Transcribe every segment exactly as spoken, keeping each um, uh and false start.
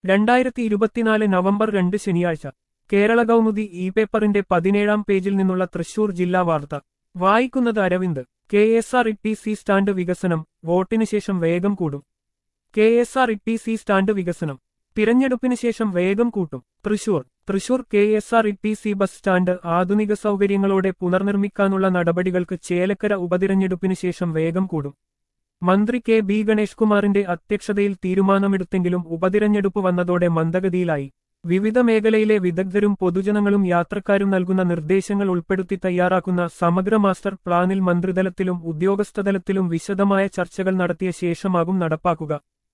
രണ്ടായിരത്തി ഇരുപത്തിനാല് നവംബർ രണ്ട് ശനിയാഴ്ച കേരള കൗമുദി ഇ പേപ്പറിന്റെ പതിനേഴാം പേജിൽ നിന്നുള്ള തൃശൂർ ജില്ലാ വാർത്ത വായിക്കുന്നത് Aravind. K S R E T C stand വികസനം വോട്ടിന് ശേഷം വേഗം കൂടും. K S R E T C stand വികസനം തിരഞ്ഞെടുപ്പിന് ശേഷം വേഗം കൂട്ടും. Thrissur Thrissur K S R E T C bus stand ആധുനിക സൗകര്യങ്ങളോടെ പുനർനിർമ്മിക്കാനുള്ള നടപടികൾക്ക് ചേലക്കര ഉപതിരഞ്ഞെടുപ്പിന് ശേഷം വേഗം കൂടും. മന്ത്രി കെ ബി ഗണേഷ് കുമാറിന്റെ അധ്യക്ഷതയിൽ തീരുമാനമെടുത്തെങ്കിലും ഉപതിരഞ്ഞെടുപ്പ് വന്നതോടെ മന്ദഗതിയിലായി. വിവിധ മേഖലയിലെ വിദഗ്ധരും പൊതുജനങ്ങളും യാത്രക്കാരും നൽകുന്ന നിർദ്ദേശങ്ങൾ ഉൾപ്പെടുത്തി തയ്യാറാക്കുന്ന സമഗ്ര മാസ്റ്റർ പ്ലാനിൽ മന്ത്രിതലത്തിലും ഉദ്യോഗസ്ഥതലത്തിലും വിശദമായ ചർച്ചകൾ നടത്തിയ ശേഷമാകും നടപ്പാക്കുക.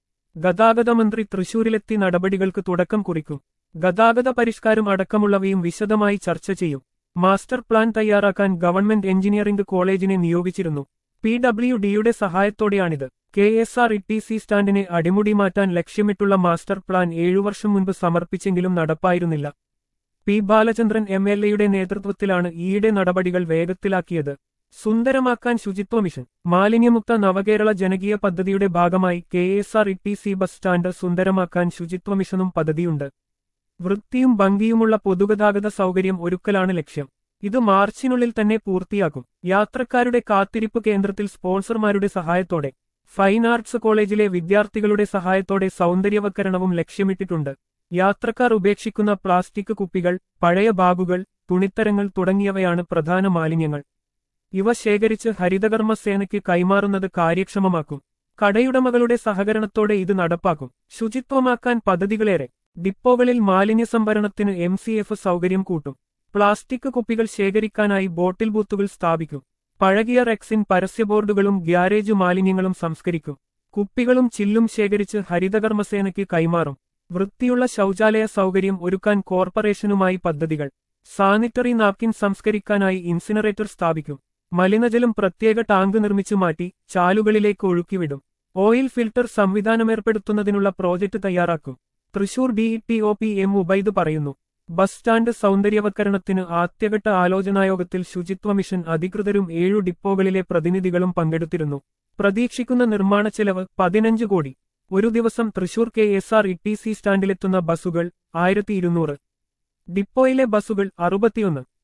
ഗതാഗത മന്ത്രി തൃശൂരിലെത്തി നടപടികൾക്ക് തുടക്കം കുറിക്കും. ഗതാഗത പരിഷ്കാരം അടക്കമുള്ളവയും വിശദമായി ചർച്ച ചെയ്യും. മാസ്റ്റർ പ്ലാൻ തയ്യാറാക്കാൻ ഗവൺമെന്റ് എഞ്ചിനീയറിംഗ് കോളേജിനെ നിയോഗിച്ചിരുന്നു. പി ഡബ്ല്യു ഡിയുടെ സഹായത്തോടെയാണിത്. K S R E T C സ്റ്റാൻഡിനെ അടിമുടി മാറ്റാൻ ലക്ഷ്യമിട്ടുള്ള മാസ്റ്റർ പ്ലാൻ ഏഴുവർഷം മുൻപ് സമർപ്പിച്ചെങ്കിലും നടപ്പായിരുന്നില്ല. പി ബാലചന്ദ്രൻ എം എൽ എയുടെ നേതൃത്വത്തിലാണ് ഈയിടെ നടപടികൾ വേഗത്തിലാക്കിയത്. സുന്ദരമാക്കാൻ ശുചിത്വ മിഷൻ മാലിന്യമുക്ത നവകേരള ജനകീയ പദ്ധതിയുടെ ഭാഗമായി K S R E T C bus stand സുന്ദരമാക്കാൻ ശുചിത്വ മിഷനും പദ്ധതിയുണ്ട്. വൃത്തിയും ഭംഗിയുമുള്ള പൊതുഗതാഗത സൗകര്യം ഒരുക്കലാണ് ലക്ഷ്യം. ഇത് മാർച്ചിനുള്ളിൽ തന്നെ പൂർത്തിയാക്കും. യാത്രക്കാരുടെ കാത്തിരിപ്പ് കേന്ദ്രത്തിൽ സ്പോൺസർമാരുടെ സഹായത്തോടെ ഫൈൻ ആർട്സ് കോളേജിലെ വിദ്യാർത്ഥികളുടെ സഹായത്തോടെ സൗന്ദര്യവൽക്കരണവും ലക്ഷ്യമിട്ടിട്ടുണ്ട്. യാത്രക്കാർ ഉപേക്ഷിക്കുന്ന പ്ലാസ്റ്റിക് കുപ്പികൾ, പഴയ ബാഗുകൾ, തുണിത്തരങ്ങൾ തുടങ്ങിയവയാണ് പ്രധാന മാലിന്യങ്ങൾ. ഇവ ശേഖരിച്ച് ഹരിതകർമ്മസേനയ്ക്ക് കൈമാറുന്നത് കാര്യക്ഷമമാക്കും. കടയുടമകളുടെ സഹകരണത്തോടെ ഇത് നടപ്പാക്കും. ശുചിത്വമാക്കാൻ പദ്ധതികളേറെ. ഡിപ്പോകളിൽ മാലിന്യ സംഭരണത്തിന് എം സി എഫ് സൗകര്യം കൂട്ടും. പ്ലാസ്റ്റിക് കുപ്പികൾ ശേഖരിക്കാനായി ബോട്ടിൽ ബൂത്തുകൾ സ്ഥാപിക്കും. പഴകിയ റെക്സിൻ പരസ്യബോർഡുകളും ഗ്യാരേജ് മാലിന്യങ്ങളും സംസ്കരിക്കും. കുപ്പികളും ചില്ലും ശേഖരിച്ച് ഹരിതകർമ്മസേനയ്ക്ക് കൈമാറും. വൃത്തിയുള്ള ശൗചാലയ സൗകര്യം ഒരുക്കാൻ കോർപ്പറേഷനുമായി പദ്ധതികൾ. സാനിറ്ററി നാപ്കിൻ സംസ്കരിക്കാനായി ഇൻസിനറേറ്റർ സ്ഥാപിക്കും. മലിനജലം പ്രത്യേക ടാങ്ക് നിർമ്മിച്ചു മാറ്റി ചാലുകളിലേക്ക് ഒഴുക്കിവിടും. ഓയിൽ ഫിൽട്ടർ സംവിധാനമേർപ്പെടുത്തുന്നതിനുള്ള പ്രോജക്ട് തയ്യാറാക്കും. Thrissur D T O P M Ubaid പറയുന്നു. ബസ് സ്റ്റാൻഡ് സൗന്ദര്യവൽക്കരണത്തിന് ആദ്യഘട്ട ആലോചനായോഗത്തിൽ ശുചിത്വ മിഷൻ അധികൃതരും ഏഴു ഡിപ്പോകളിലെ പ്രതിനിധികളും പങ്കെടുത്തിരുന്നു. പ്രതീക്ഷിക്കുന്ന നിർമ്മാണ ചെലവ് പതിനഞ്ച് കോടി. ഒരു ദിവസം Thrissur K S R E T C സ്റ്റാൻഡിലെത്തുന്ന ബസുകൾ ആയിരത്തി ഇരുന്നൂറ്. ഡിപ്പോയിലെ ബസുകൾ അറുപത്തിയൊന്ന്.